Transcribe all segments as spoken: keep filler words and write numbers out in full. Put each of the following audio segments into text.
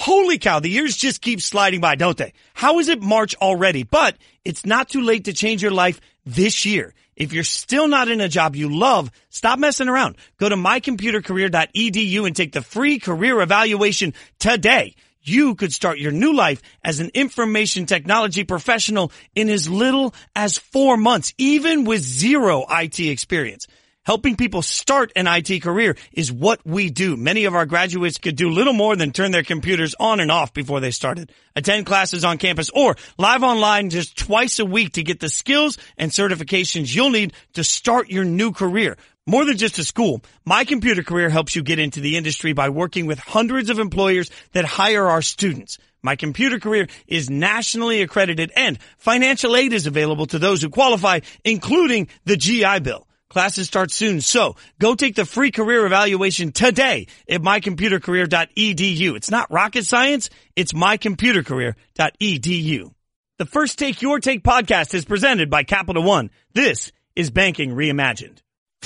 Holy cow, the years just keep sliding by, don't they? How is it March already? But it's not too late to change your life this year. If you're still not in a job you love, stop messing around. Go to my computer career dot e d u and take the free career evaluation today. You could start your new life as an information technology professional in as little as four months, even with zero I T experience. Helping people start an I T career is what we do. Many of our graduates could do little more than turn their computers on and off before they started. Attend classes on campus or live online just twice a week to get the skills and certifications you'll need to start your new career. More than just a school, My Computer Career helps you get into the industry by working with hundreds of employers that hire our students. My Computer Career is nationally accredited and financial aid is available to those who qualify, including the G I Bill. Classes start soon, so go take the free career evaluation today at my computer career dot e d u. It's not rocket science, it's my computer career dot e d u. The First Take Your Take podcast is presented by Capital One. This is Banking Reimagined.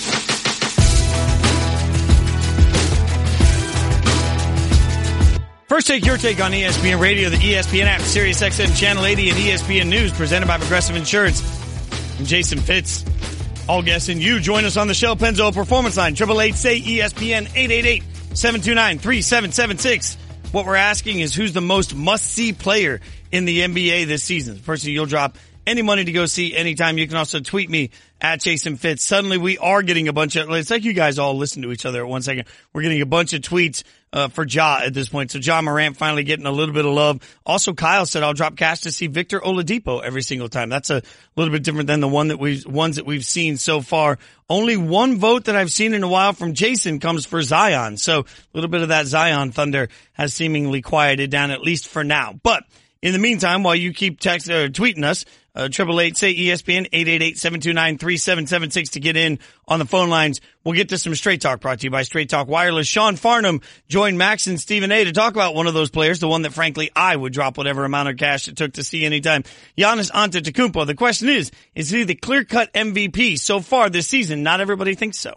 First Take Your Take on E S P N Radio, the E S P N app, Sirius X M Channel eighty, and E S P N News, presented by Progressive Insurance. I'm Jason Fitz. All guests and you join us on the Shell Pennzoil Performance Line, eight eight eight, say E S P N, eight eight eight, seven two nine, three seven seven six. What we're asking is who's the most must-see player in the N B A this season? The person you'll drop any money to go see anytime. You can also tweet me at Jason Fitz. Suddenly we are getting a bunch of, it's like you guys all listen to each other at one second. We're getting a bunch of tweets uh, for Ja at this point. So Ja Morant finally getting a little bit of love. Also, Kyle said I'll drop cash to see Victor Oladipo every single time. That's a little bit different than the one that we've, ones that we've seen so far. Only one vote that I've seen in a while from Jason comes for Zion. So a little bit of that Zion thunder has seemingly quieted down, at least for now. But in the meantime, while you keep text or tweeting us, uh, triple eight say E S P N, eight eight eight, seven two nine, three seven seven six to get in on the phone lines. We'll get to some Straight Talk brought to you by Straight Talk Wireless. Sean Farnham joined Max and Stephen A to talk about one of those players, the one that frankly I would drop whatever amount of cash it took to see anytime. Giannis Antetokounmpo. The question is, is he the clear-cut M V P so far this season? Not everybody thinks so.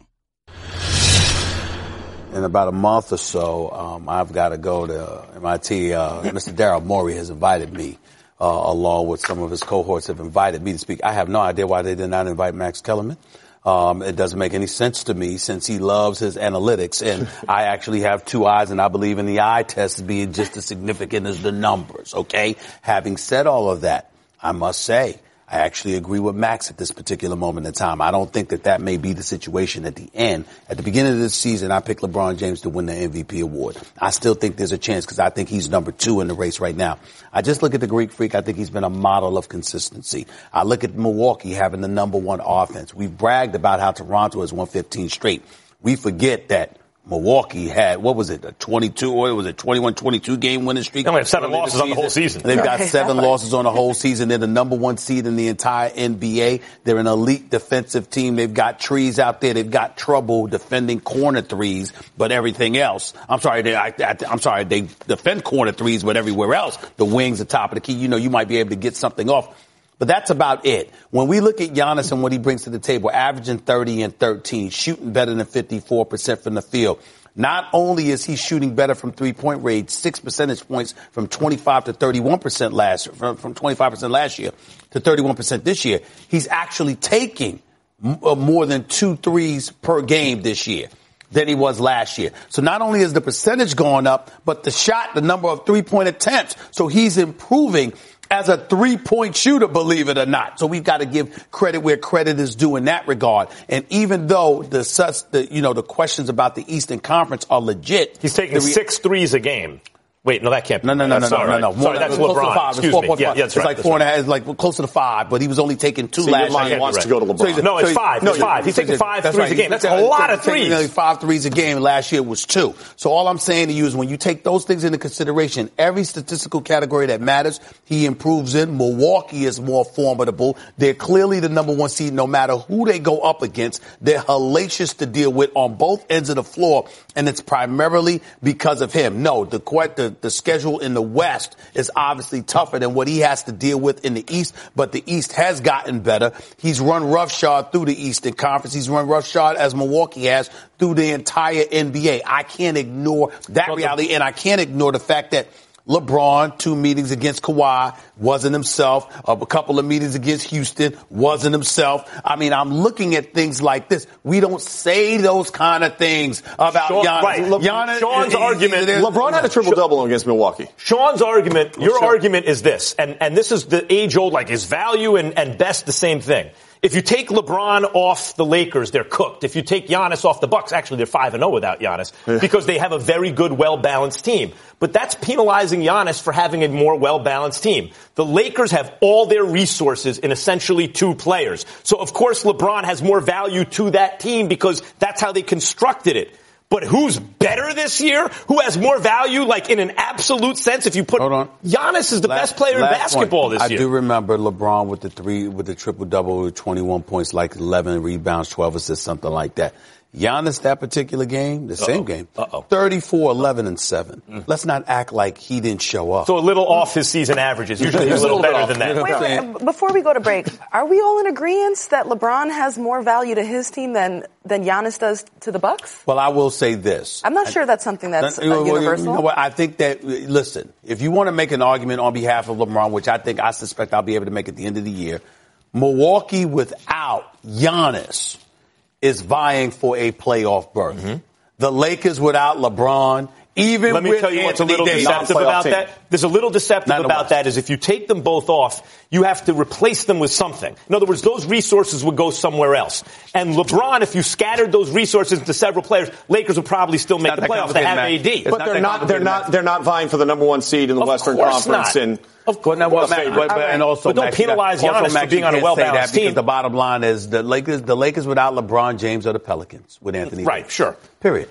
In about a month or so, um, I've got to go to M I T. Uh, Mister Daryl Morey has invited me, uh, along with some of his cohorts have invited me to speak. I have no idea why they did not invite Max Kellerman. Um, it doesn't make any sense to me since he loves his analytics, and I actually have two eyes, and I believe in the eye test being just as significant as the numbers, okay? Having said all of that, I must say, I actually agree with Max at this particular moment in time. I don't think that that may be the situation at the end. At the beginning of this season, I picked LeBron James to win the M V P award. I still think there's a chance because I think he's number two in the race right now. I just look at the Greek Freak. I think he's been a model of consistency. I look at Milwaukee having the number one offense. We've bragged about how Toronto has won fifteen straight. We forget that Milwaukee had, what was it, a twenty-two, or was it twenty-one twenty-two game winning streak? They only have seven losses on the whole season. They've got seven losses on the whole season. They're the number one seed in the entire N B A. They're an elite defensive team. They've got trees out there. They've got trouble defending corner threes, but everything else, I'm sorry, they, I, I, I'm sorry, they defend corner threes, but everywhere else, the wings are top of the key. You know, you might be able to get something off. But that's about it. When we look at Giannis and what he brings to the table, averaging thirty and thirteen, shooting better than fifty-four percent from the field. Not only is he shooting better from three-point range, six percentage points from twenty-five to thirty-one percent last year, from, from twenty-five percent last year to thirty-one percent this year. He's actually taking m- uh, more than two threes per game this year than he was last year. So not only is the percentage going up, but the shot, the number of three-point attempts. So he's improving as a three-point shooter, believe it or not. So we've got to give credit where credit is due in that regard. And even though the, the you know, the questions about the Eastern Conference are legit. He's taking re- six threes a game. Wait, no, that can't be. No, no, no, no, no, no, no. Sorry, that's LeBron. Excuse me. Four, four, yeah, five. yeah, that's it's right. like that's four right. and a half. It's like close to the five, but he was only taking two See, last your year. wants right. to go to LeBron. So no, it's so five. No, it's five. He's taking five threes right. a game. That's a taking, lot of threes. Taking five threes a game. Last year was two. So all I'm saying to you is when you take those things into consideration, every statistical category that matters, he improves in. Milwaukee is more formidable. They're clearly the number one seed no matter who they go up against. They're hellacious to deal with on both ends of the floor, and it's primarily because of him. No, the the, the schedule in the West is obviously tougher than what he has to deal with in the East, but the East has gotten better. He's run roughshod through the Eastern Conference. He's run roughshod as Milwaukee has through the entire N B A. I can't ignore that well, reality, and I can't ignore the fact that LeBron, two meetings against Kawhi, wasn't himself. A couple of meetings against Houston, wasn't himself. I mean, I'm looking at things like this. We don't say those kind of things about Sean, Giannis. Right. Le- Giannis Sean's he, argument. He, LeBron had a triple-double against Milwaukee. Sean's argument, your sure. argument is this, and, and this is the age-old, like, is value and, and best the same thing? If you take LeBron off the Lakers, they're cooked. If you take Giannis off the Bucks, actually they're five and oh without Giannis because they have a very good, well-balanced team. But that's penalizing Giannis for having a more well-balanced team. The Lakers have all their resources in essentially two players. So, of course, LeBron has more value to that team because that's how they constructed it. But who's better this year? Who has more value, like in an absolute sense? If you put Hold on. Giannis is the last, best player in basketball point. this year. I do remember LeBron with the three, with the triple double, with twenty-one points, like eleven rebounds, twelve assists, something like that. Giannis, that particular game, the Uh-oh. same game, Uh-oh. thirty-four, eleven, and seven. Mm. Let's not act like he didn't show up. So a little off his season averages. Usually he's a little, little better than that. Wait, wait, before we go to break, are we all in agreement that LeBron has more value to his team than than Giannis does to the Bucks? Well, I will say this. I'm not sure that's something that's uh, well, universal. You know what? I think that, listen, if you want to make an argument on behalf of LeBron, which I think I suspect I'll be able to make at the end of the year, Milwaukee without Giannis is vying for a playoff berth. Mm-hmm. The Lakers without LeBron, even Let me with tell you Anthony what's a little Davis, deceptive about team. that. There's a little deceptive Not about that is if you take them both off, you have to replace them with something. In other words, those resources would go somewhere else. And LeBron, if you scattered those resources into several players, Lakers would probably still make the playoffs. They have A D. But they're not, they're not, they're not vying for the number one seed in the of Western course Conference. Not. And of course, not. Well, Max, but, but, and also, but don't Max, penalize also, Giannis Max, for being on a well-balanced team. Because the bottom line is the Lakers, the Lakers without LeBron James are the Pelicans with Anthony. Right, Davis. sure. Period.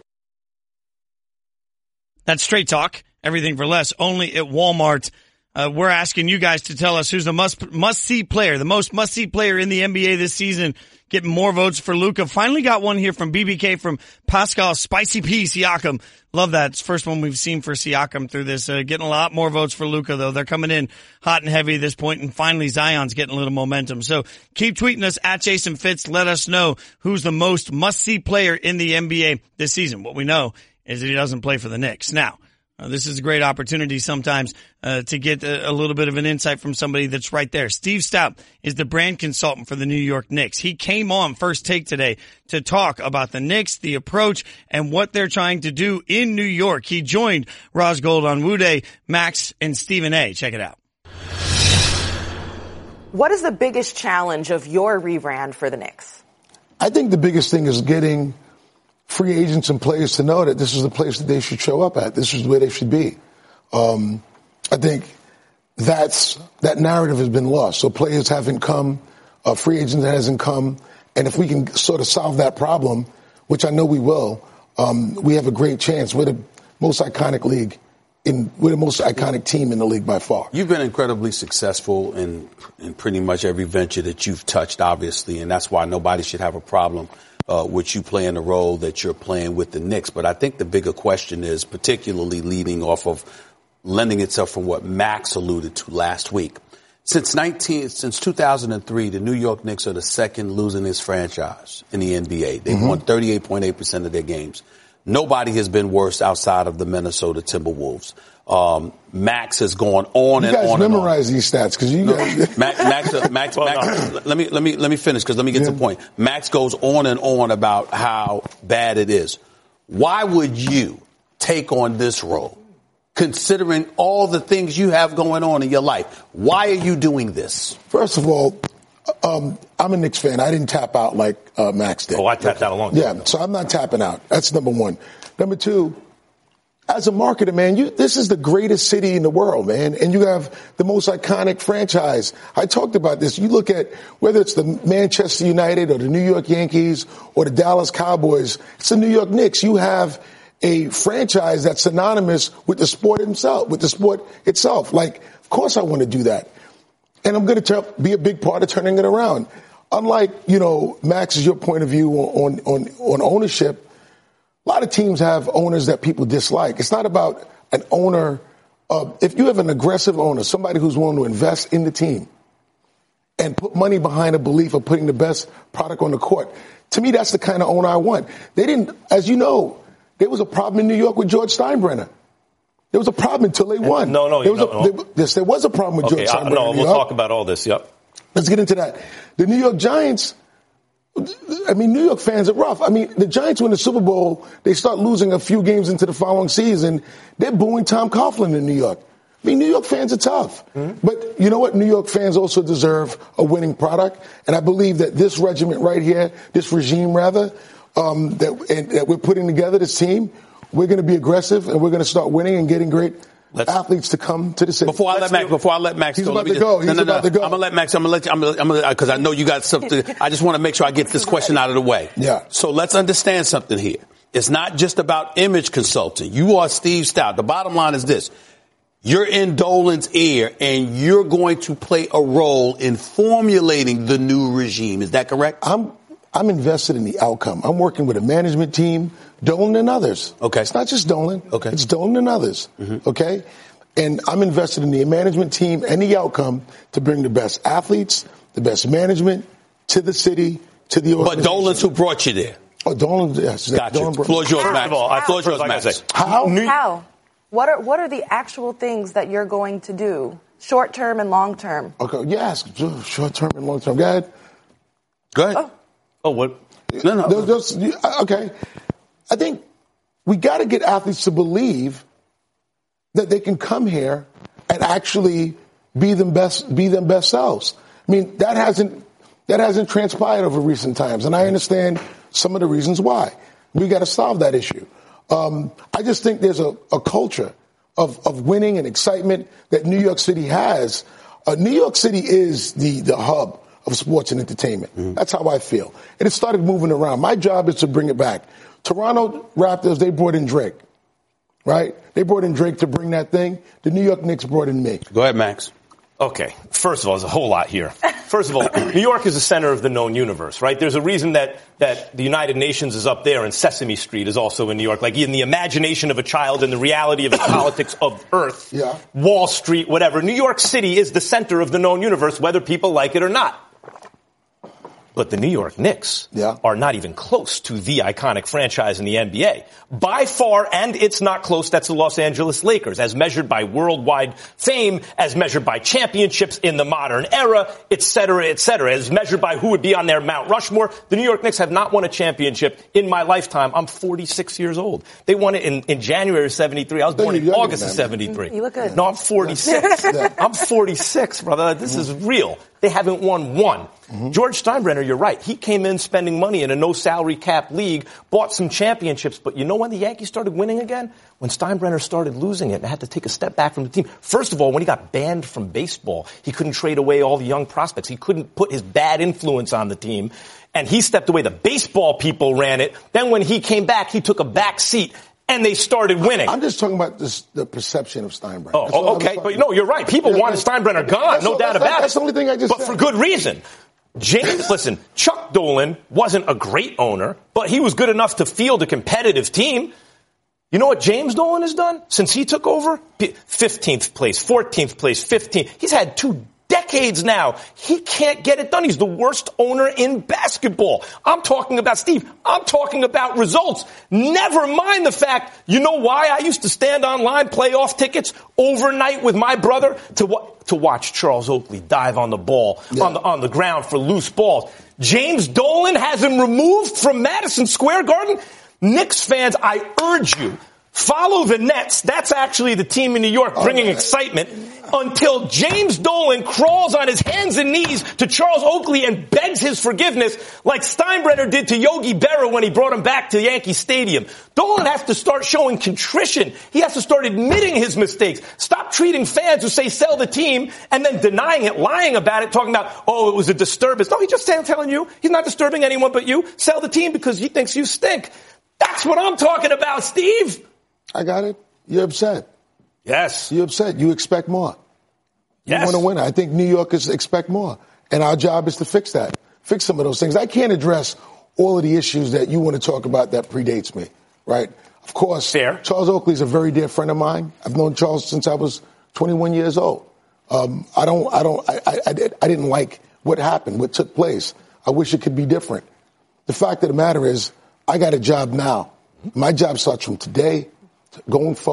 That's Straight Talk. Everything for less, only at Walmart. Uh, we're asking you guys to tell us who's the must, must-see player, the most must-see player in the N B A this season. Getting more votes for Luka. Finally got one here from B B K from Pascal Spicy P Siakam. Love that. It's the first one we've seen for Siakam through this. Uh, getting a lot more votes for Luka, though. They're coming in hot and heavy at this point, and finally Zion's getting a little momentum. So keep tweeting us at Jason Fitz. Let us know who's the most must-see player in the N B A this season. What we know is that he doesn't play for the Knicks. Now, Uh, this is a great opportunity sometimes uh, to get a, a little bit of an insight from somebody that's right there. Steve Stout is the brand consultant for the New York Knicks. He came on First Take today to talk about the Knicks, the approach, and what they're trying to do in New York. He joined Roz Gold on Wuday, Max, and Stephen A. Check it out. What is the biggest challenge of your rebrand for the Knicks? I think the biggest thing is getting free agents and players to know that this is the place that they should show up at. This is where they should be. Um, I think that's, that narrative has been lost. So players haven't come, uh, free agents hasn't come. And if we can sort of solve that problem, which I know we will, um, we have a great chance. We're the most iconic league in, we're the most iconic team in the league by far. You've been incredibly successful in, in pretty much every venture that you've touched, obviously, and that's why nobody should have a problem Uh, with you playing the role that you're playing with the Knicks. But I think the bigger question is, particularly leading off of lending itself from what Max alluded to last week. Since nineteen, since two thousand three, the New York Knicks are the second losingest franchise in the N B A. They've mm-hmm. won thirty-eight point eight percent of their games. Nobody has been worse outside of the Minnesota Timberwolves. Um, Max has gone on you and on. You guys memorize and on. these stats because you guys. Max, Max, uh, Max, well, Max no. let me let me let me finish because let me get yeah. to the point. Max goes on and on about how bad it is. Why would you take on this role, considering all the things you have going on in your life? Why are you doing this? First of all, um, I'm a Knicks fan. I didn't tap out like uh, Max did. Oh, I tapped out a long time Yeah, ago. So I'm not tapping out. That's number one. Number two. As a marketer, man, you, this is the greatest city in the world, man, and you have the most iconic franchise. I talked about this. You look at whether it's the Manchester United or the New York Yankees or the Dallas Cowboys, it's the New York Knicks. You have a franchise that's synonymous with the sport itself, with the sport itself. Like, of course I want to do that. And I'm going to be a big part of turning it around. Unlike, you know, Max, is your point of view on, on, on ownership. A lot of teams have owners that people dislike. It's not about an owner. Uh, if you have an aggressive owner, somebody who's willing to invest in the team and put money behind a belief of putting the best product on the court, to me, that's the kind of owner I want. They didn't, as you know, there was a problem in New York with George Steinbrenner. There was a problem until they won. No, no, there was no, a, no. There, yes, there was a problem with Okay, George uh, Steinbrenner. no, in New we'll York. talk about all this. Yep. Let's get into that. The New York Giants, I mean, New York fans are rough. I mean, the Giants win the Super Bowl. They start losing a few games into the following season. They're booing Tom Coughlin in New York. I mean, New York fans are tough. Mm-hmm. But you know what? New York fans also deserve a winning product. And I believe that this regiment right here, this regime rather, um, that, and, that we're putting together, this team, we're going to be aggressive and we're going to start winning and getting great Let's, athletes to come to the city. Before I let Max, before I let Max He's go, about to just, go. He's no, no, about no. to go. I'm gonna let Max. I'm gonna let you. I'm gonna. I'm gonna because I know you got something. I just want to make sure I get this question out of the way. Yeah. So let's understand something here. It's not just about image consulting. You are Steve Stout. The bottom line is this. You're in Dolan's ear, and you're going to play a role in formulating the new regime. Is that correct? I'm I'm invested in the outcome. I'm working with a management team, Dolan and others. Okay. It's not just Dolan. Okay. It's Dolan and others. Mm-hmm. Okay. And I'm invested in the management team and the outcome to bring the best athletes, the best management to the city, to the organization. But Dolan's who brought you there. Oh, Dolan, yes. Gotcha. Dolan brought Floor's yours, First Max. of all, I Floor's yours, like I Max. say, How? How? What are what are the actual things that you're going to do, short term and long term? Okay, yes, short term and long term. Go ahead. Go ahead. Oh, oh what? No, no. Those, those, okay. I think we got to get athletes to believe that they can come here and actually be them best, be them best selves. I mean, that hasn't that hasn't transpired over recent times, and I understand some of the reasons why. We got to solve that issue. Um, I just think there's a, a culture of, of winning and excitement that New York City has. Uh, New York City is the, the hub of sports and entertainment. Mm-hmm. That's how I feel. And it started moving around. My job is to bring it back. Toronto Raptors, they brought in Drake, right? They brought in Drake to bring that thing. The New York Knicks brought in me. Go ahead, Max. Okay. First of all, there's a whole lot here. First of all, New York is the center of the known universe, right? There's a reason that, that the United Nations is up there and Sesame Street is also in New York. Like in the imagination of a child and the reality of the politics of Earth, yeah. Wall Street, whatever. New York City is the center of the known universe, whether people like it or not. But the New York Knicks yeah. are not even close to the iconic franchise in the N B A. By far, and it's not close, that's the Los Angeles Lakers, as measured by worldwide fame, as measured by championships in the modern era, et cetera, et cetera, as measured by who would be on their Mount Rushmore. The New York Knicks have not won a championship in my lifetime. I'm forty-six years old. They won it in, in January of seventy-three. I was born in August of seventy-three. You look good. No, I'm forty-six. I'm forty-six, brother. This is real. They haven't won one. Mm-hmm. George Steinbrenner, you're right. He came in spending money in a no-salary cap league, bought some championships. But you know when the Yankees started winning again? When Steinbrenner started losing it and had to take a step back from the team. First of all, when he got banned from baseball, he couldn't trade away all the young prospects. He couldn't put his bad influence on the team. And he stepped away. The baseball people ran it. Then when he came back, he took a back seat. And they started winning. I'm just talking about this, the perception of Steinbrenner. Oh, oh okay. But no, you're right. People yeah, wanted Steinbrenner gone. No all, doubt that's, about that's it. That's the only thing I just but said. But for good reason. James, listen, Chuck Dolan wasn't a great owner, but he was good enough to field a competitive team. You know what James Dolan has done since he took over? fifteenth place, fourteenth place, fifteenth. He's had two decades now. He can't get it done. He's the worst owner in basketball. I'm talking about, Steve, I'm talking about results. Never mind the fact, you know why I used to stand online playoff tickets overnight with my brother to to watch Charles Oakley dive on the ball, yeah. on the on the ground for loose balls. James Dolan has him removed from Madison Square Garden. Knicks fans, I urge you, follow the Nets. That's actually the team in New York bringing excitement until James Dolan crawls on his hands and knees to Charles Oakley and begs his forgiveness like Steinbrenner did to Yogi Berra when he brought him back to Yankee Stadium. Dolan has to start showing contrition. He has to start admitting his mistakes. Stop treating fans who say sell the team and then denying it, lying about it, talking about, oh, it was a disturbance. No, he's just telling you he's not disturbing anyone but you. Sell the team because he thinks you stink. That's what I'm talking about, Steve. I got it. You're upset. Yes. You're upset. You expect more. You yes. want to win. I think New Yorkers expect more. And our job is to fix that. Fix some of those things. I can't address all of the issues that you want to talk about that predates me, right? Of course, Fair. Charles Oakley is a very dear friend of mine. I've known Charles since I was twenty-one years old. Um, I don't, I don't, I, I, I, did, I didn't like what happened, what took place. I wish it could be different. The fact of the matter is, I got a job now. My job starts from today, going forward,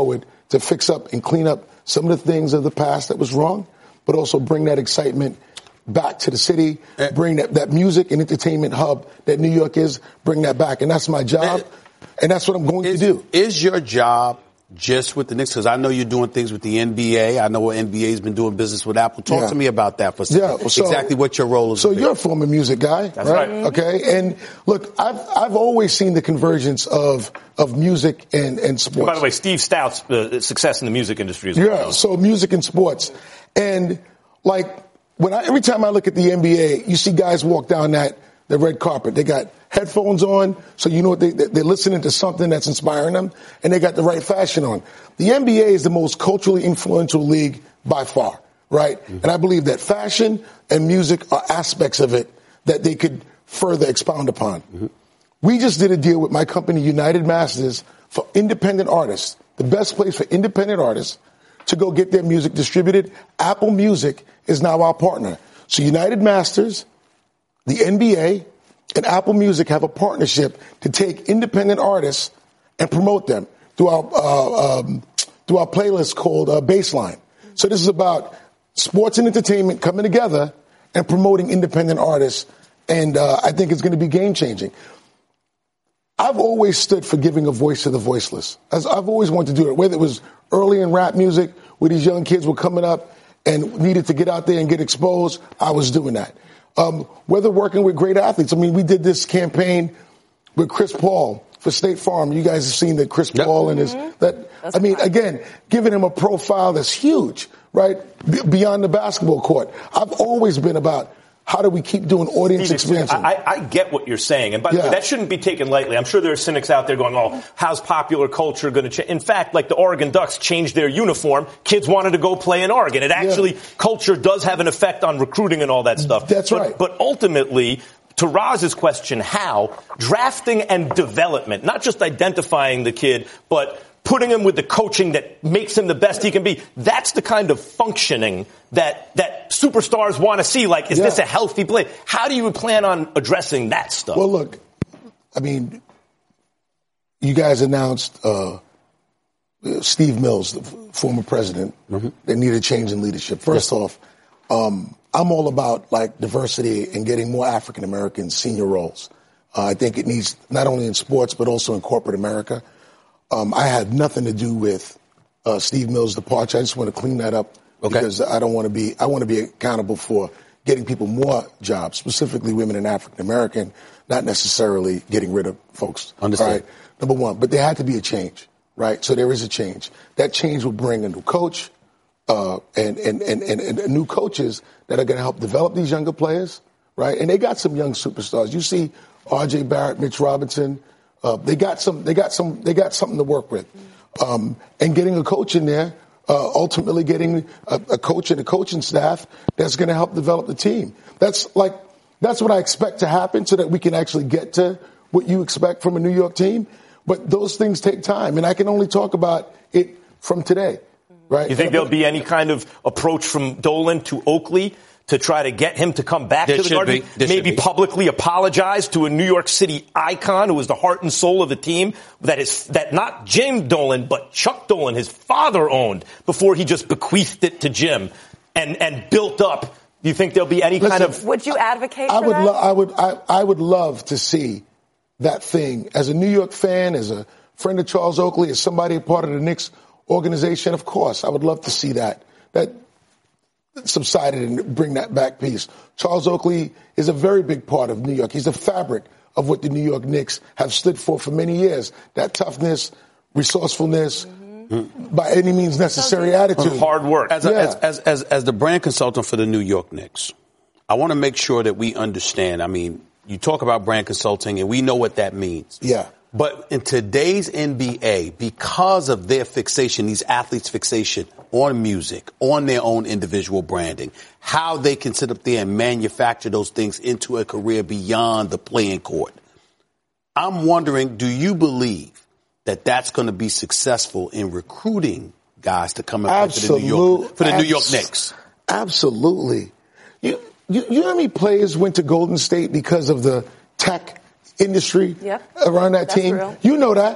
to fix up and clean up some of the things of the past that was wrong, but also bring that excitement back to the city, bring that, that music and entertainment hub that New York is, bring that back. And that's my job, and that's what I'm going is, to do. Is your job just with the Knicks? Because I know you're doing things with the N B A. I know what N B A's been doing business with Apple. Talk yeah. to me about that for a yeah, second. so, exactly what your role is. So you're a former music guy, That's right? right. Okay, and look, I've I've always seen the convergence of of music and and sports. And by the way, Steve Stout's uh, success in the music industry as yeah, well. Yeah, so music and sports, and like when I every time I look at the N B A, you see guys walk down that the red carpet. They got headphones on, so you know they, they're listening to something that's inspiring them, and they got the right fashion on. The N B A is the most culturally influential league by far, right? Mm-hmm. And I believe that fashion and music are aspects of it that they could further expound upon. Mm-hmm. We just did a deal with my company, United Masters, for independent artists, the best place for independent artists to go get their music distributed. Apple Music is now our partner. So United Masters, the N B A, and Apple Music have a partnership to take independent artists and promote them through our uh, um, through our playlist called uh, Baseline. So this is about sports and entertainment coming together and promoting independent artists, and uh, I think it's going to be game changing. I've always stood for giving a voice to the voiceless. As I've always wanted to do it, whether it was early in rap music, where these young kids were coming up and needed to get out there and get exposed, I was doing that. Um, whether working with great athletes. I mean, we did this campaign with Chris Paul for State Farm. You guys have seen that Chris yep. Paul and his, that, that's I mean, fine. Again, giving him a profile that's huge, right? B- beyond the basketball court. I've always been about how do we keep doing audience Steve, expansion? I, I get what you're saying. And by the yeah. way, that shouldn't be taken lightly. I'm sure there are cynics out there going, oh, how's popular culture going to change? In fact, like the Oregon Ducks changed their uniform. Kids wanted to go play in Oregon. It actually, yeah. culture does have an effect on recruiting and all that stuff. That's but, right. But ultimately, to Roz's question, how? Drafting and development, not just identifying the kid, but putting him with the coaching that makes him the best he can be. That's the kind of functioning that that superstars want to see. Like, is yeah. this a healthy play? How do you plan on addressing that stuff? Well, look, I mean, you guys announced uh, Steve Mills, the former president, mm-hmm. that needed a change in leadership. First yes. off, um, I'm all about, like, diversity and getting more African American senior roles. Uh, I think it needs not only in sports but also in corporate America. Um, I had nothing to do with uh, Steve Mills' departure. I just want to clean that up okay. because I don't want to be. I want to be accountable for getting people more jobs, specifically women and African American, not necessarily getting rid of folks. Understood. Right? Number one, but there had to be a change, right? So there is a change. That change will bring a new coach uh, and, and, and, and, and new coaches that are going to help develop these younger players, right? And they got some young superstars. You see R J Barrett, Mitch Robinson. Uh, they got some. They got some. They got something to work with, um, and getting a coach in there. Uh, ultimately, getting a, a coach and a coaching staff that's going to help develop the team. That's like that's what I expect to happen, so that we can actually get to what you expect from a New York team. But those things take time, and I can only talk about it from today. Right? You think there'll be any kind of approach from Dolan to Oakley to try to get him to come back there to the Garden, maybe publicly apologize to a New York City icon who was the heart and soul of the team that is that not Jim Dolan, but Chuck Dolan, his father owned before he just bequeathed it to Jim and, and built up. Do you think there'll be any Listen, kind of? Would you advocate I for would that? Lo- I would. I, I would love to see that thing as a New York fan, as a friend of Charles Oakley, as somebody a part of the Knicks organization. Of course, I would love to see that. That. subsided and bring that back piece. Charles Oakley is a very big part of New York. He's the fabric of what the New York Knicks have stood for for many years. That toughness, resourcefulness, mm-hmm. by any means necessary attitude. Hard work. As, a, yeah. as, as, as, as the brand consultant for the New York Knicks, I want to make sure that we understand. I mean, you talk about brand consulting, and we know what that means. Yeah. But in today's N B A, because of their fixation, these athletes' fixation on music, on their own individual branding, how they can sit up there and manufacture those things into a career beyond the playing court. I'm wondering, do you believe that that's going to be successful in recruiting guys to come up to the New York, for the New York Knicks? Absolutely. You, you, you know how many players went to Golden State because of the tech industry yep. around that That's team? Real. You know that, mm-hmm.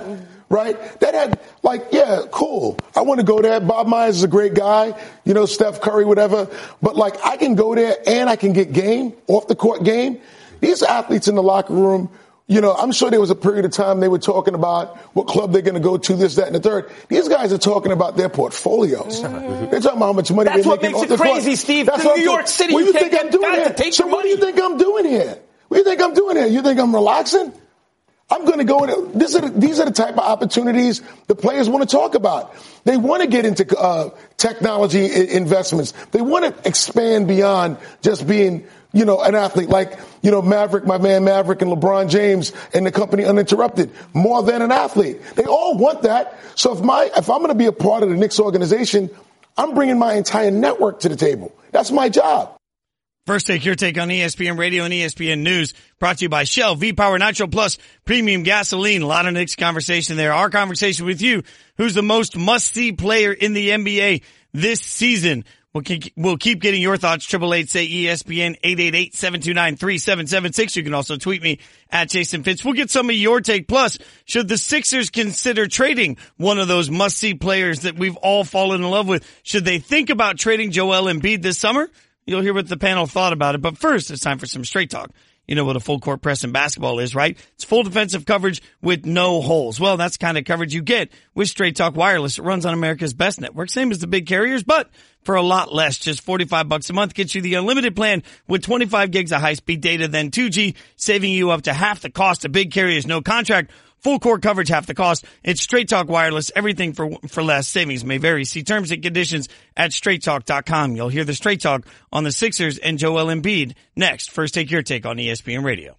right? That had, like, yeah, cool. I want to go there. Bob Myers is a great guy, you know, Steph Curry, whatever. But, like, I can go there and I can get game, off the court game. These athletes in the locker room, you know, I'm sure there was a period of time they were talking about what club they're going to go to, this, that, and the third. These guys are talking about their portfolios. Mm-hmm. They're talking about how much money That's they're making off the court. That's what makes it crazy, Steve. That's in New York City, what you you think I'm doing here? Take so your what money. do you think I'm doing here? What do you think I'm doing here? You think I'm relaxing? I'm going to go in. This are the, these are the type of opportunities the players want to talk about. They want to get into uh, technology I- investments. They want to expand beyond just being, you know, an athlete like, you know, Maverick, my man Maverick, and LeBron James and the company Uninterrupted, more than an athlete. They all want that. So if my if I'm going to be a part of the Knicks organization, I'm bringing my entire network to the table. That's my job. First Take, your take on E S P N Radio and E S P N News, brought to you by Shell, V-Power Nitro Plus, Premium Gasoline. A lot of Knicks conversation there. Our conversation with you, who's the most must-see player in the N B A this season. We'll keep, we'll keep getting your thoughts. Triple eight say E S P N, eight eight eight, seven two nine, three seven seven six. You can also tweet me at Jason Fitz. We'll get some of your take. Plus, should the Sixers consider trading one of those must-see players that we've all fallen in love with? Should they think about trading Joel Embiid this summer? You'll hear what the panel thought about it. But first, it's time for some straight talk. You know what a full court press in basketball is, right? It's full defensive coverage with no holes. Well, that's the kind of coverage you get with Straight Talk Wireless. It runs on America's best network, same as the big carriers, but for a lot less. Just forty-five bucks a month gets you the unlimited plan with twenty-five gigs of high-speed data, then two G, saving you up to half the cost of big carriers. No contract. Full court coverage, half the cost. It's Straight Talk Wireless. Everything for for less. Savings may vary. See terms and conditions at straight talk dot com. You'll hear the Straight Talk on the Sixers and Joel Embiid next. First Take, your take on E S P N Radio.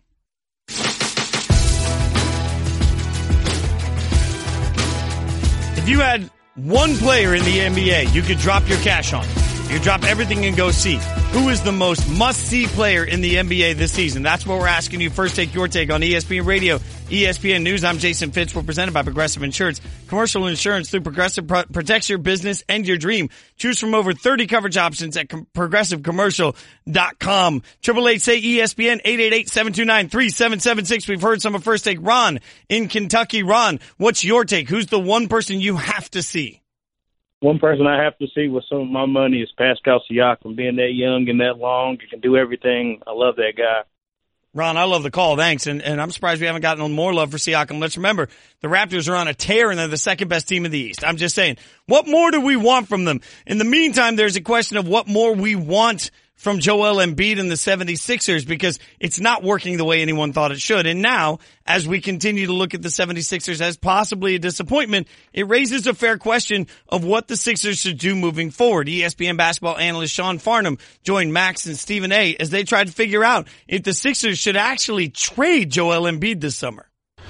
If you had one player in the N B A you could drop your cash on, you drop everything and go see, who is the most must-see player in the N B A this season? That's what we're asking you. First Take, your take on E S P N Radio, E S P N News. I'm Jason Fitz. We're presented by Progressive Insurance. Commercial insurance through Progressive pro- protects your business and your dream. Choose from over thirty coverage options at com- progressive commercial dot com. Triple eight say E S P N, eight eight eight, seven two nine, three seven seven six. We've heard some of First Take. Ron in Kentucky. Ron, what's your take? Who's the one person you have to see? One person I have to see with some of my money is Pascal Siakam. Being that young and that long, you can do everything. I love that guy. Ron, I love the call. Thanks. And, and I'm surprised we haven't gotten more love for Siakam. Let's remember, the Raptors are on a tear and they're the second best team in the East. I'm just saying, what more do we want from them? In the meantime, there's a question of what more we want from Joel Embiid and the seventy-sixers, because it's not working the way anyone thought it should. And now, as we continue to look at the seventy-sixers as possibly a disappointment, it raises a fair question of what the Sixers should do moving forward. E S P N basketball analyst Sean Farnham joined Max and Stephen A. as they tried to figure out if the Sixers should actually trade Joel Embiid this summer.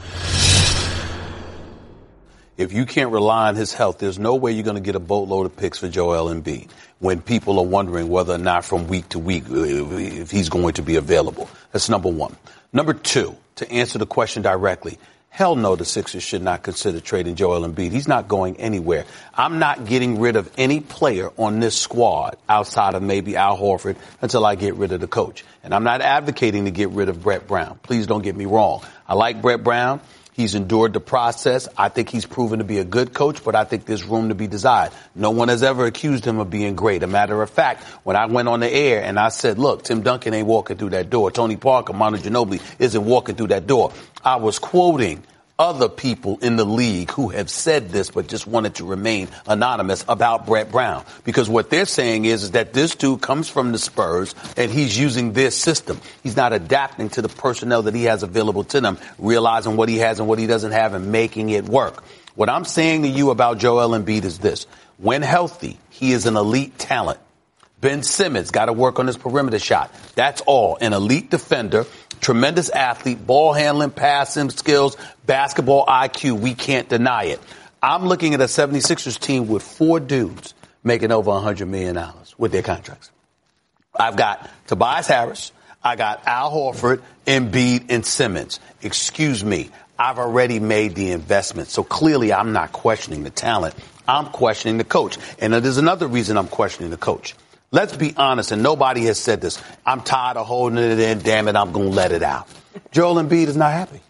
If you can't rely on his health, there's no way you're going to get a boatload of picks for Joel Embiid when people are wondering whether or not from week to week if he's going to be available. That's number one. Number two, to answer the question directly, hell no, the Sixers should not consider trading Joel Embiid. He's not going anywhere. I'm not getting rid of any player on this squad outside of maybe Al Horford until I get rid of the coach. And I'm not advocating to get rid of Brett Brown. Please don't get me wrong. I like Brett Brown. He's endured the process. I think he's proven to be a good coach, but I think there's room to be desired. No one has ever accused him of being great. A matter of fact, when I went on the air and I said, look, Tim Duncan ain't walking through that door. Tony Parker, Manu Ginobili isn't walking through that door. I was quoting other people in the league who have said this but just wanted to remain anonymous about Brett Brown. Because what they're saying is, is that this dude comes from the Spurs and he's using their system. He's not adapting to the personnel that he has available to them, realizing what he has and what he doesn't have and making it work. What I'm saying to you about Joel Embiid is this. When healthy, he is an elite talent. Ben Simmons got to work on his perimeter shot. That's all. An elite defender, tremendous athlete, ball handling, passing skills, basketball I Q. We can't deny it. I'm looking at a seventy-sixers team with four dudes making over one hundred million dollars with their contracts. I've got Tobias Harris. I got Al Horford, Embiid, and Simmons. Excuse me. I've already made the investment. So clearly I'm not questioning the talent. I'm questioning the coach. And there's another reason I'm questioning the coach. Let's be honest, and nobody has said this. I'm tired of holding it in. Damn it, I'm going to let it out. Joel Embiid is not happy.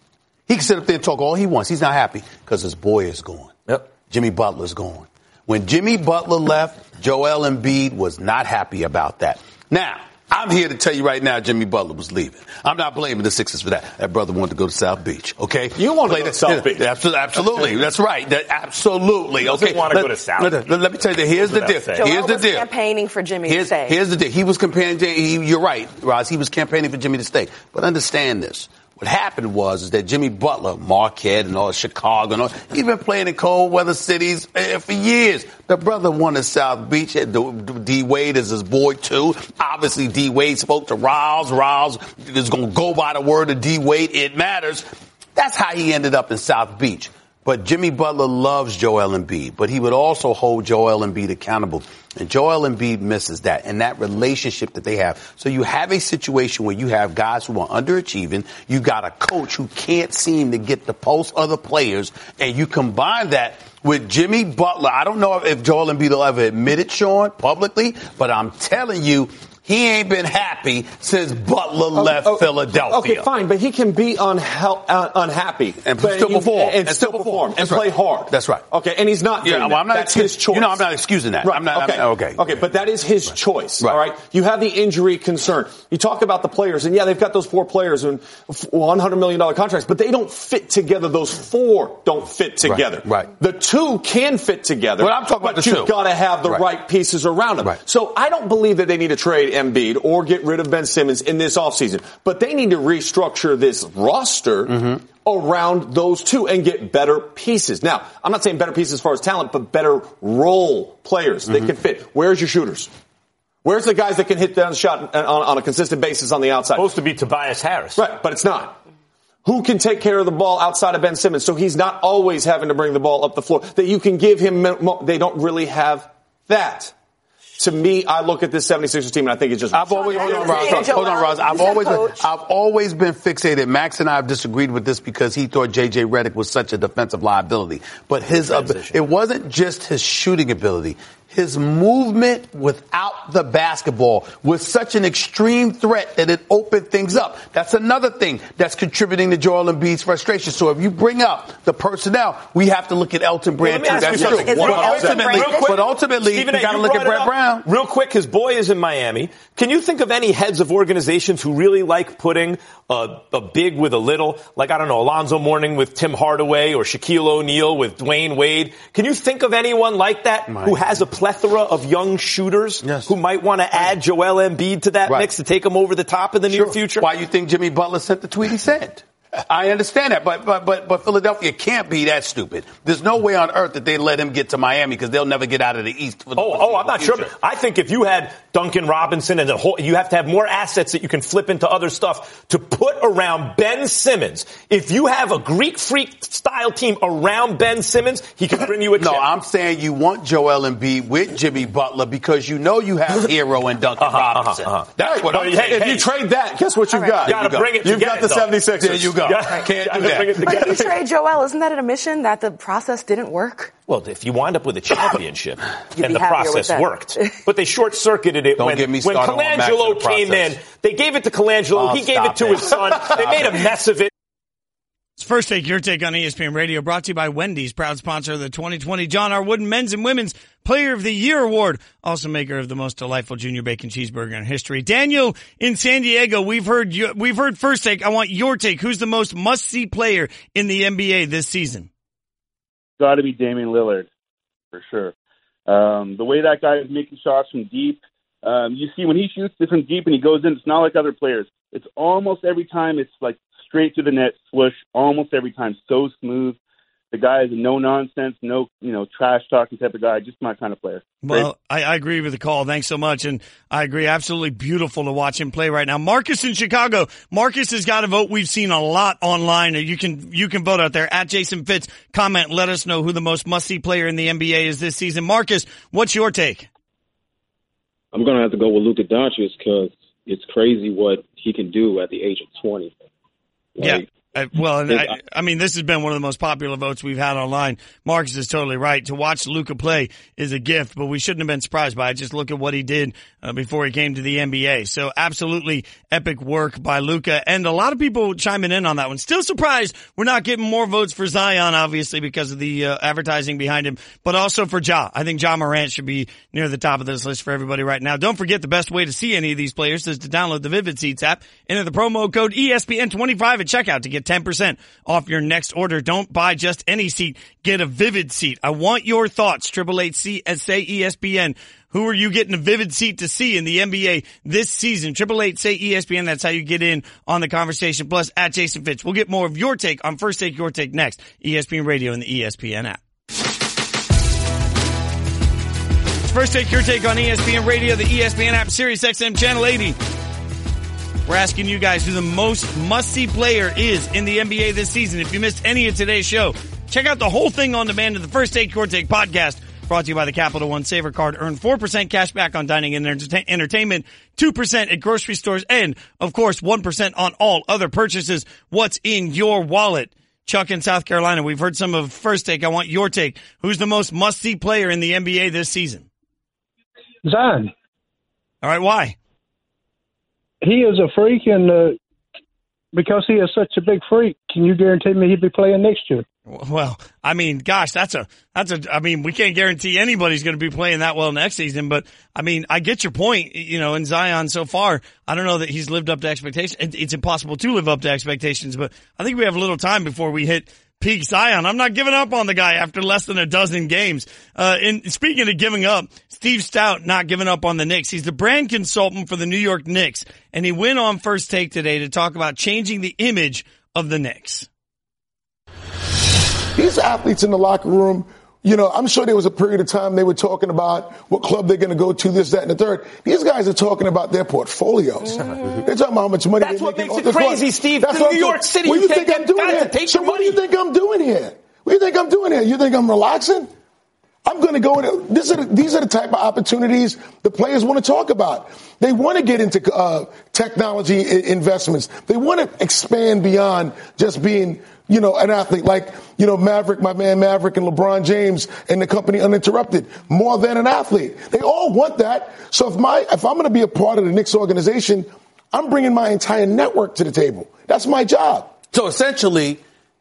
He can sit up there and talk all he wants. He's not happy because his boy is gone. Yep. Jimmy Butler's gone. When Jimmy Butler left, Joel Embiid was not happy about that. Now, I'm here to tell you right now, Jimmy Butler was leaving. I'm not blaming the Sixers for that. That brother wanted to go to South Beach, okay? You want to go to South Beach. Absolutely. absolutely. That's right. That, absolutely. He okay. want to go to South let, let, let me tell you, here's the deal. Joel Here's the was deal. campaigning for Jimmy here's, to stay. Here's the deal. He was campaigning, he, you're right, Roz. He was campaigning for Jimmy to stay. But understand this. What happened was is that Jimmy Butler, Marquette and all Chicago, and all, he's been playing in cold weather cities uh, for years. The brother wanted South Beach. D Wade is his boy too. Obviously, D Wade spoke to Riles. Riles is going to go by the word of D Wade. It matters. That's how he ended up in South Beach. But Jimmy Butler loves Joel Embiid, but he would also hold Joel Embiid accountable. And Joel Embiid misses that and that relationship that they have. So you have a situation where you have guys who are underachieving. You got a coach who can't seem to get the pulse of the players. And you combine that with Jimmy Butler. I don't know if Joel Embiid will ever admit it, Sean, publicly, but I'm telling you, he ain't been happy since Butler okay, left okay, Philadelphia. Okay, fine, but he can be unhe- uh, unhappy and still perform and, and, and still perform and play right. hard. That's right. Okay, and he's not. Yeah, doing well, I'm not. That's his choice. You know, I'm not excusing that. Right. I'm not. Okay. I'm, okay. Okay, but that is his right. choice. Right. All right. You have the injury concern. You talk about the players, and yeah, they've got those four players and one hundred million dollars contracts, but they don't fit together. Those four don't fit together. Right. right. The two can fit together. But I'm talking about but the you've got to have the right. right pieces around them. Right. So I don't believe that they need to trade Embiid or get rid of Ben Simmons in this offseason. But they need to restructure this roster mm-hmm. around those two and get better pieces. Now, I'm not saying better pieces as far as talent, but better role players mm-hmm. that can fit. Where's your shooters? Where's the guys that can hit down the shot on, on a consistent basis on the outside? Supposed to be Tobias Harris. Right, but it's not. Who can take care of the ball outside of Ben Simmons so he's not always having to bring the ball up the floor, that you can give him, they don't really have that. To me, I look at this seventy-sixers team and I think it's just. I've always hold on, Roz. Hold on, Roz. I've always been, I've always been fixated. Max and I have disagreed with this because he thought J J Redick was such a defensive liability. But his uh, it wasn't just his shooting ability. His movement without the basketball was such an extreme threat that it opened things up. That's another thing that's contributing to Joel Embiid's frustration. So if you bring up the personnel, we have to look at Elton Brand well, too. That's true. But ultimately, but ultimately, Stephen, you got to look at Brett Brown. Real quick, his boy is in Miami. Can you think of any heads of organizations who really like putting a, a big with a little, like, I don't know, Alonzo Mourning with Tim Hardaway or Shaquille O'Neal with Dwayne Wade? Can you think of anyone like that My who has a plethora of young shooters yes. who might want to add Joel Embiid to that right. mix to take him over the top in the sure. near future? Why you think Jimmy Butler sent the tweet he sent? I understand that, but, but but but Philadelphia can't be that stupid. There's no way on earth that they let him get to Miami because they'll never get out of the East. For the oh, oh, I'm not future. sure. I think if you had Duncan Robinson and the whole, you have to have more assets that you can flip into other stuff to put around Ben Simmons. If you have a Greek freak style team around Ben Simmons, he can bring you a chip. No, I'm saying you want Joel Embiid with Jimmy Butler because you know you have Hero and Duncan uh-huh, Robinson. Uh-huh, uh-huh. That's what no, I'm hey, saying. If hey, you trade that, guess what you've right. got? You gotta you bring it You've together, got the though. seventy-sixers. There you go. Yeah. Can't do Bring it that. But if you trade Joel, isn't that an admission that the process didn't work? Well, if you wind up with a championship and the happier with process that. worked, but they short-circuited it Don't when, get me when started on Max and Colangelo the came in. process. They gave it to Colangelo. Oh, he gave it to stop his it. son. They made a mess of it. It's First Take, Your Take on E S P N Radio, brought to you by Wendy's, proud sponsor of the twenty twenty John R. Wooden Men's and Women's Player of the Year Award, also maker of the most delightful junior bacon cheeseburger in history. Daniel in San Diego, we've heard you, we've heard First Take. I want your take. Who's the most must-see player in the N B A this season? Got to be Damian Lillard, for sure. Um, the way that guy is making shots from deep, um, you see when he shoots it from deep and he goes in, it's not like other players. It's almost every time it's like straight to the net, swoosh, almost every time. So smooth. The guy is a no-nonsense, no, you know, trash-talking type of guy. Just my kind of player. Well, I, I agree with the call. Thanks so much. And I agree. Absolutely beautiful to watch him play right now. Marcus in Chicago. Marcus has got a vote. We've seen a lot online. You can, you can vote out there at Jason Fitz. Comment. Let us know who the most must-see player in the N B A is this season. Marcus, what's your take? I'm going to have to go with Luka Doncic because it's crazy what he can do at the age of twenty. Like, yeah. Uh, well, and I, I mean, this has been one of the most popular votes we've had online. Marcus is totally right. To watch Luka play is a gift, but we shouldn't have been surprised by it. Just look at what he did uh, before he came to the N B A. So absolutely epic work by Luka, and a lot of people chiming in on that one. Still surprised we're not getting more votes for Zion, obviously, because of the uh, advertising behind him, but also for Ja. I think Ja Morant should be near the top of this list for everybody right now. Don't forget, the best way to see any of these players is to download the Vivid Seats app, enter the promo code E S P N twenty-five at checkout to get ten percent off your next order. Don't buy just any seat. Get a Vivid seat. I want your thoughts. Triple eight C say E S P N. Who are you getting a Vivid seat to see in the N B A this season? Triple eight say E S P N. That's how you get in on the conversation. Plus at Jason Fitch. We'll get more of your take on First Take Your Take next. E S P N Radio and the E S P N app. First Take Your Take on E S P N Radio, the E S P N app, Sirius X M Channel eighty. We're asking you guys who the most must-see player is in the N B A this season. If you missed any of today's show, check out the whole thing on demand in the First Take Your Take podcast, brought to you by the Capital One Saver Card. Earn four percent cash back on dining and entertain- entertainment, two percent at grocery stores, and, of course, one percent on all other purchases. What's in your wallet? Chuck in South Carolina, we've heard some of First Take. I want your take. Who's the most must-see player in the N B A this season? Zion. All right, why? He is a freak, and uh, because he is such a big freak, can you guarantee me he'll be playing next year? Well, I mean, gosh, that's a, that's a, I mean, we can't guarantee anybody's going to be playing that well next season, but I mean, I get your point, you know, in Zion so far, I don't know that he's lived up to expectations. It's impossible to live up to expectations, but I think we have a little time before we hit peak Zion. I'm not giving up on the guy after less than a dozen games. Uh, and speaking of giving up, Steve Stout not giving up on the Knicks. He's the brand consultant for the New York Knicks, and he went on First Take today to talk about changing the image of the Knicks. These athletes in the locker room, you know, I'm sure there was a period of time they were talking about what club they're going to go to, this, that, and the third. These guys are talking about their portfolios. Mm-hmm. They're talking about how much money That's they're what making. makes it crazy, Steve. That's in New York City, what you do you think I'm doing here? Take so your what money. do you think I'm doing here? What do you think I'm doing here? You think I'm relaxing? I'm going to go in. This are the, these are the type of opportunities the players want to talk about. They want to get into uh, technology I- investments. They want to expand beyond just being, you know, an athlete like, you know, Maverick, my man Maverick, and LeBron James and the company Uninterrupted, more than an athlete. They all want that. So if my if I'm going to be a part of the Knicks organization, I'm bringing my entire network to the table. That's my job. So essentially,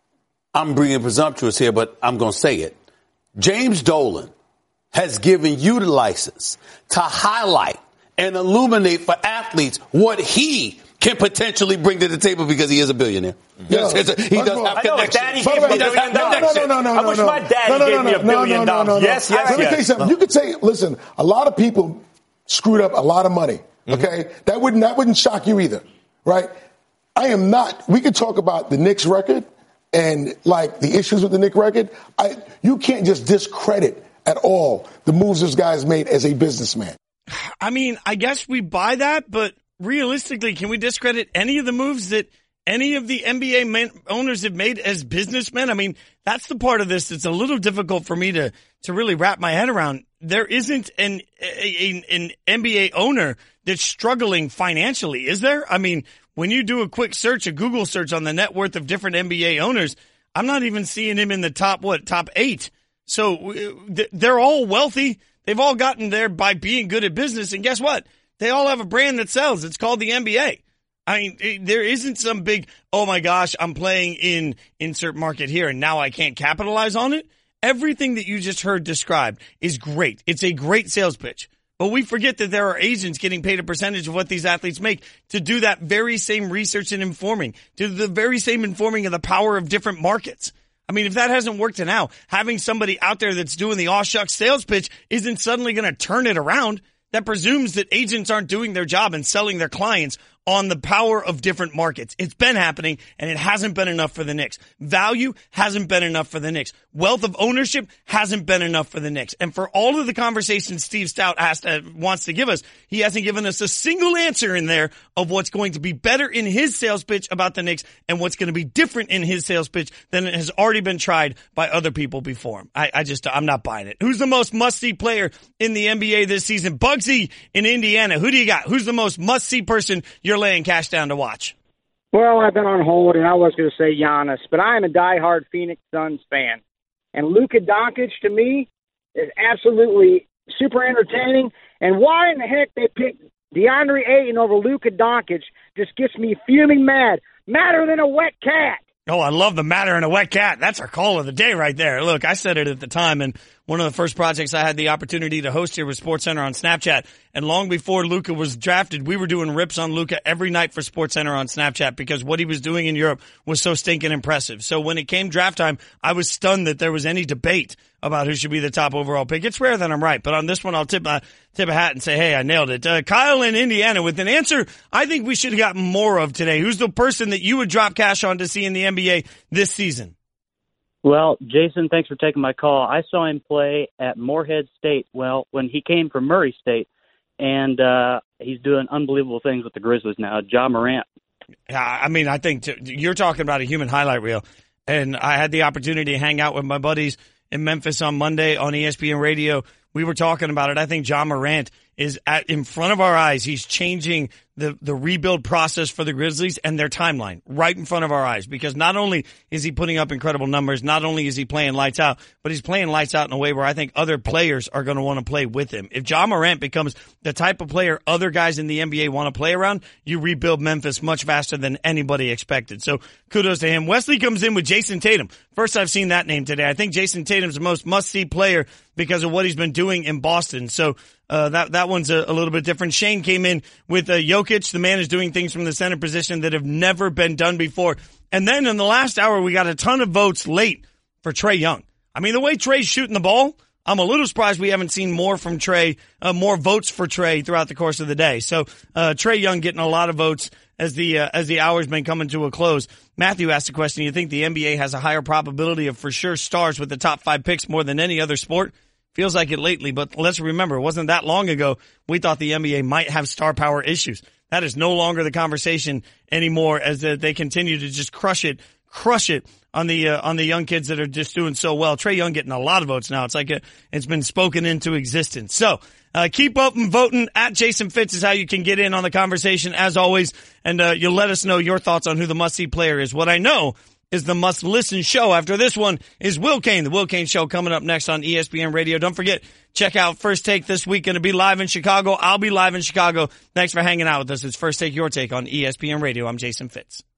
I'm being presumptuous here, but I'm going to say it. James Dolan has given you the license to highlight and illuminate for athletes what he can potentially bring to the table because he is a billionaire. Yeah. He does have I know, connections. daddy gave me a billion dollars. No, no, no, no, I wish no, my daddy no, no, gave no, me a no, billion no, no, no, dollars. no. Yes, yes, Let me yes. tell you something. You could say, listen, a lot of people screwed up a lot of money. Okay, mm-hmm. that wouldn't that wouldn't shock you either, right? I am not. We could talk about the Knicks record and like the issues with the Knicks record. I you can't just discredit at all the moves this guy's made as a businessman. I mean, I guess we buy that, but realistically, can we discredit any of the moves that any of the N B A men, owners have made as businessmen? I mean, that's the part of this that's a little difficult for me to, to really wrap my head around. There isn't an, a, an N B A owner that's struggling financially, is there? I mean, when you do a quick search, a Google search on the net worth of different N B A owners, I'm not even seeing him in the top, what, top eight. So they're all wealthy. They've all gotten there by being good at business. And guess what? They all have a brand that sells. It's called the N B A. I mean, there isn't some big, oh my gosh, I'm playing in insert market here and now I can't capitalize on it. Everything that you just heard described is great. It's a great sales pitch. But we forget that there are agents getting paid a percentage of what these athletes make to do that very same research and informing, to the very same informing of the power of different markets. I mean, if that hasn't worked to now, having somebody out there that's doing the aw shucks sales pitch isn't suddenly going to turn it around. That presumes that agents aren't doing their job and selling their clients on the power of different markets. It's been happening, and it hasn't been enough for the Knicks. Value hasn't been enough for the Knicks. Wealth of ownership hasn't been enough for the Knicks. And for all of the conversations Steve Stout has to, wants to give us, he hasn't given us a single answer in there of what's going to be better in his sales pitch about the Knicks and what's going to be different in his sales pitch than has already been tried by other people before him. I, I just, I'm not buying it. Who's the most must-see player in the N B A this season? Bugsy in Indiana. Who do you got? Who's the most must-see person you're laying cash down to watch? Well, I've been on hold, and I was going to say Giannis, but I am a diehard Phoenix Suns fan. And Luka Doncic, to me, is absolutely super entertaining. And why in the heck they picked DeAndre Ayton over Luka Doncic just gets me fuming mad. Madder than a wet cat. Oh, I love the matter in a wet cat. That's our call of the day right there. Look, I said it at the time, and one of the first projects I had the opportunity to host here was SportsCenter on Snapchat. And long before Luka was drafted, we were doing rips on Luka every night for SportsCenter on Snapchat because what he was doing in Europe was so stinking impressive. So when it came draft time, I was stunned that there was any debate about who should be the top overall pick. It's rare that I'm right, but on this one, I'll tip a, tip a hat and say, hey, I nailed it. Uh, Kyle in Indiana with an answer I think we should have gotten more of today. Who's the person that you would drop cash on to see in the N B A this season? Well, Jason, thanks for taking my call. I saw him play at Morehead State, well, when he came from Murray State, and uh, he's doing unbelievable things with the Grizzlies now. Ja Morant. I mean, I think to, you're talking about a human highlight reel, and I had the opportunity to hang out with my buddies in Memphis on Monday on E S P N Radio. We were talking about it. I think Ja Morant is at, in front of our eyes. He's changing the, the rebuild process for the Grizzlies and their timeline right in front of our eyes, because not only is he putting up incredible numbers, not only is he playing lights out, but he's playing lights out in a way where I think other players are going to want to play with him. If Ja Morant becomes the type of player other guys in the N B A want to play around, you rebuild Memphis much faster than anybody expected. So kudos to him. Wesley comes in with Jason Tatum. First I've seen that name today. I think Jason Tatum's the most must-see player because of what he's been doing in Boston. So Uh, that, that one's a, a little bit different. Shane came in with uh, Jokic. The man is doing things from the center position that have never been done before. And then in the last hour, we got a ton of votes late for Trae Young. I mean, the way Trae's shooting the ball, I'm a little surprised we haven't seen more from Trae, uh, more votes for Trae throughout the course of the day. So, uh, Trae Young getting a lot of votes as the, uh, as the hour's been coming to a close. Matthew asked the question, you think the N B A has a higher probability of for sure stars with the top five picks more than any other sport? Feels like it lately, but let's remember, it wasn't that long ago we thought the N B A might have star power issues. That is no longer the conversation anymore as they continue to just crush it, crush it on the uh, on the young kids that are just doing so well. Trae Young getting a lot of votes now. It's like a, it's been spoken into existence. So uh, keep up and voting. At Jason Fitz is how you can get in on the conversation as always, and uh, you'll let us know your thoughts on who the must-see player is. What I know is the must-listen show after this one is Will Kane. The Will Kane Show coming up next on E S P N Radio. Don't forget, check out First Take this week. Going to be live in Chicago. I'll be live in Chicago. Thanks for hanging out with us. It's First Take, your take on E S P N Radio. I'm Jason Fitz.